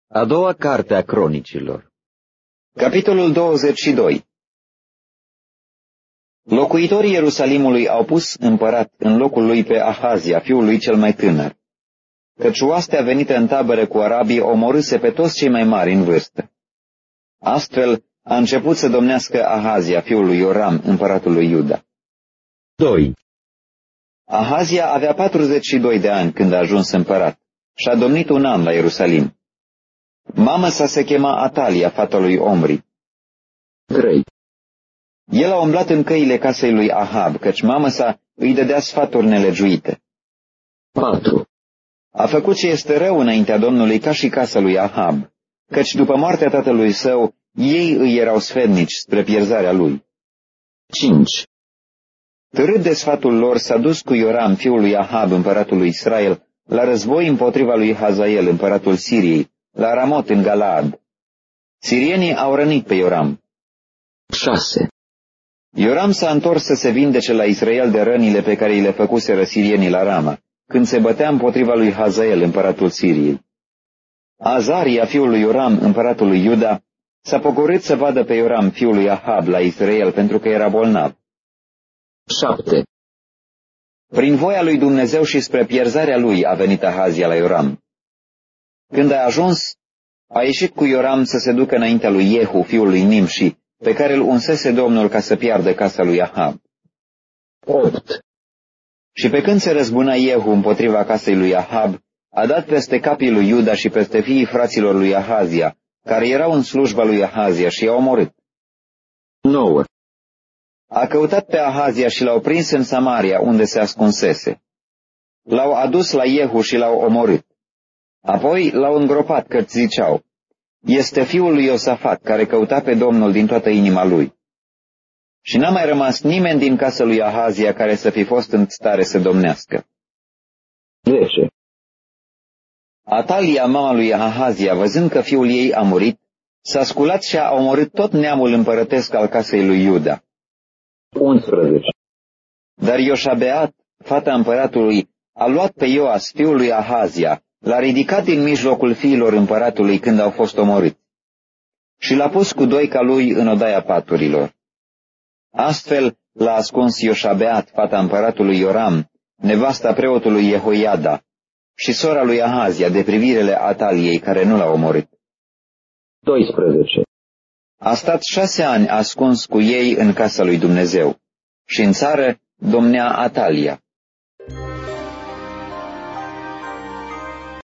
A doua carte a Cronicilor. Capitolul 22. Locuitorii Ierusalimului au pus împărat în locul lui pe Ahazia, fiul lui cel mai tânăr, căci oastea venită în tabără cu arabii omorâse pe toți cei mai mari în vârstă. Astfel a început să domnească Ahazia, fiul lui Ioram, împăratul lui Iuda. 2. Ahazia avea 42 de ani când a ajuns împărat și a domnit un an la Ierusalim. Mama sa se chema Atalia, fata lui Omri. 3. El a umblat în căile casei lui Ahab, căci mama sa îi dădea sfaturi nelegiuite. 4. A făcut ce este rău înaintea Domnului ca și casa lui Ahab, căci după moartea tatălui său, ei îi erau sfetnici spre pierzarea lui. 5. Târât de sfatul lor s-a dus cu Ioram, fiul lui Ahab, împăratul lui Israel, la război împotriva lui Hazael, împăratul Siriei, la Ramot în Galaad. Sirienii au rănit pe Ioram. 6. Ioram s-a întors să se vindece la Israel de rănile pe care îi le făcuseră sirienii la Rama, când se bătea împotriva lui Hazael, împăratul Siriei. Azaria, fiul lui Ioram, împăratul lui Iuda, s-a pogorât să vadă pe Ioram, fiul lui Ahab, la Israel, pentru că era bolnav. 7. Prin voia lui Dumnezeu și spre pierzarea lui a venit Ahazia la Ioram. Când a ajuns, a ieșit cu Ioram să se ducă înaintea lui Jehu, fiul lui Nimși, pe care îl unsese Domnul ca să piardă casa lui Ahab. 8. Și pe când se răzbuna Jehu împotriva casei lui Ahab, a dat peste capii lui Iuda și peste fiii fraților lui Ahazia, care erau în slujba lui Ahazia, și i-a omorât. 9. A căutat pe Ahazia și l-au prins în Samaria, unde se ascunsese. L-au adus la Jehu și l-au omorât. Apoi l-au îngropat, căci ziceau: este fiul lui Iosafat, care căuta pe Domnul din toată inima lui. Și n-a mai rămas nimeni din casa lui Ahazia care să fi fost în stare să domnească. 10. Atalia, mama lui Ahazia, văzând că fiul ei a murit, s-a sculat și a omorât tot neamul împărătesc al casei lui Iuda. 11. Dar Ioșabeat, fata împăratului, a luat pe Ioas, fiul lui Ahazia, l-a ridicat din mijlocul fiilor împăratului când au fost omorâți și l-a pus cu doi ca lui în odaia paturilor. Astfel l-a ascuns Ioșabeat, fata împăratului Ioram, nevasta preotului Jehoiada și sora lui Ahazia, de privirele Ataliei, care nu l-a omorât. 12. A stat 6 ani ascuns cu ei în casa lui Dumnezeu și în țară domnea Atalia.